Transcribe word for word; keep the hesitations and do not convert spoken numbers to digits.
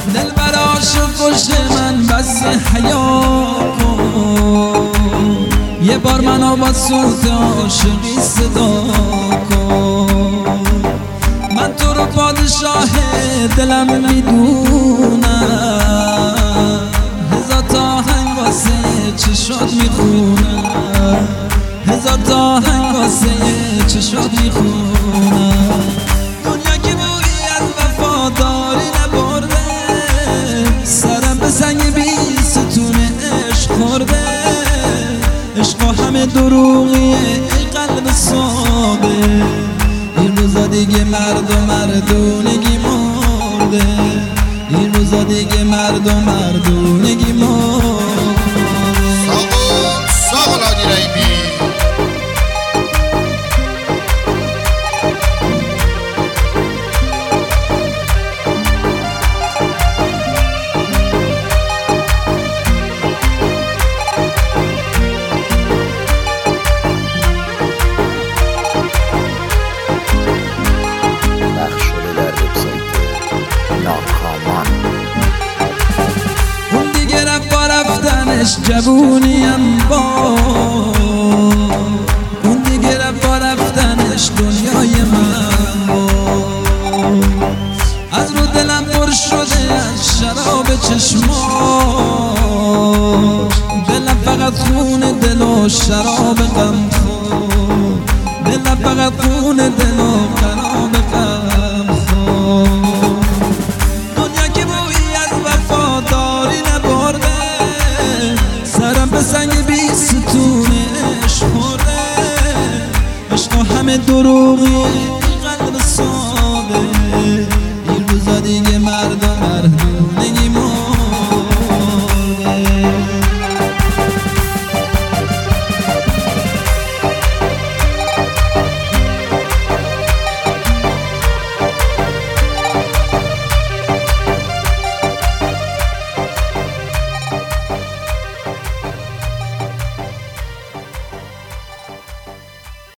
دل براش خوش من بس حیا کن، یه بار منو با صوت عاشقی صدا کن. من تو رو پادشاه دلم میدونم، هزار تا آهنگ واسه چشات میخونم، هزار تا آهنگ واسه چشات میخونم. دنیا که بویی از وفاداری نبرده، سرم به سنگ بی ستون عشق خورده. عشق همه دروغیه ای قلب ساده، این روزا دیگه مرد و مردونگی مرده، این روزا دیگه مرد و مردونگی مرده. ساقل آدی رایمی جوونیم با اون دیگه رفت با رفتنش دنیای من با. از رو دلم پر شده از شراب چشماش، دلم فقط خون دل و شراب غم خور، دلم فقط خون دل